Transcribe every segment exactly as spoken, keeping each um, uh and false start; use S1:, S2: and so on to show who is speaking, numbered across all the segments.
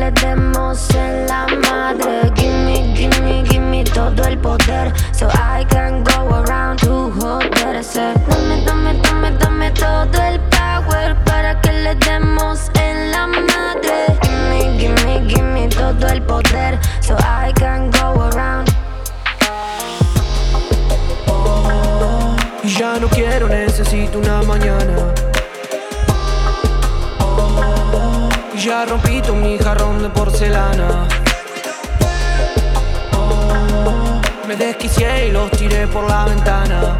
S1: le demos en la madre. Gimme, gimme, gimme todo el poder, so I can go around to joderse. Dame, dame, dame, dame todo el power para que le demos en la madre. Gimme, gimme, gimme todo el poder, so I can go around.
S2: Oh, y ya no quiero, necesito una mañana. Oh, y ya rompí todo mi jarrón de porcelana. Oh, me desquicié y los tiré por la ventana.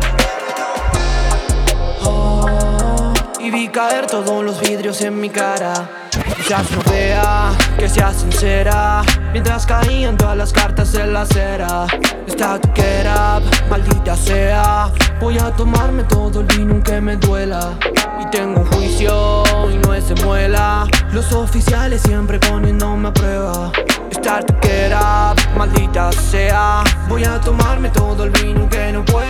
S2: Oh, y vi caer todos los vidrios en mi cara. Quizás no vea, que sea sincera, mientras caían todas las cartas en la acera. Esta toquera, maldita sea, voy a tomarme todo el vino que me duela. Y tengo un juicio y no es de muela, los oficiales siempre poniéndome a prueba. Esta toquera, maldita sea, voy a tomarme todo el vino que no pueda.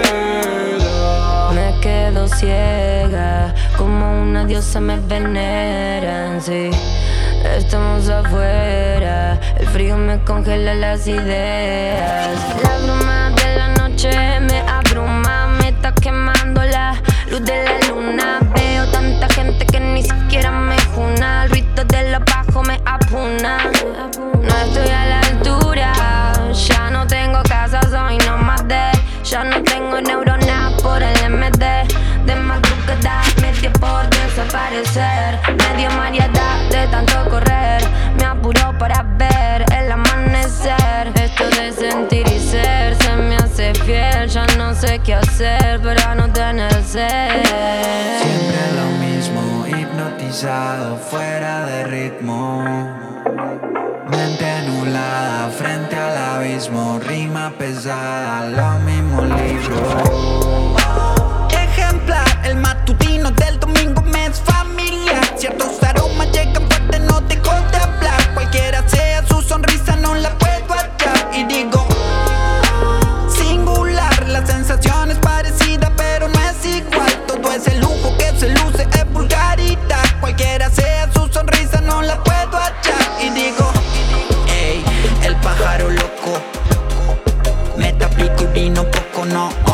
S1: Me quedo ciega, como una diosa me veneran, sí. Estamos afuera, el frío me congela las ideas. La bruma de la noche me abruma, me está quemando la luz de la luna. Veo tanta gente que ni siquiera me juna, el ruido de los bajos me apuna. No estoy a la altura, ya no tengo casa, soy nómade. Ya no tengo neuronas por el M D. De madrugada me dio por desaparecer. Medio mareada de tanto correr, me apuró para ver el amanecer. Esto de sentir y ser se me hace fiel. Ya no sé qué hacer para no tener sed.
S3: Siempre lo mismo, hipnotizado, fuera de ritmo. Mente nublada, frente al abismo, rima pesada, lo mismo libro. Ejemplar, el matutino del domingo me es familiar. Ciertos aromas llegan fuertes, no dejo de hablar. Cualquiera sea su sonrisa, no la puedo hallar. Y digo, singular, la sensación es parecida, pero no es igual. Todo ese lujo que se luce es vulgaridad. Cualquiera sea su sonrisa, no la puedo hallar. Y digo, el pájaro loco, me tapico y vino poco, no.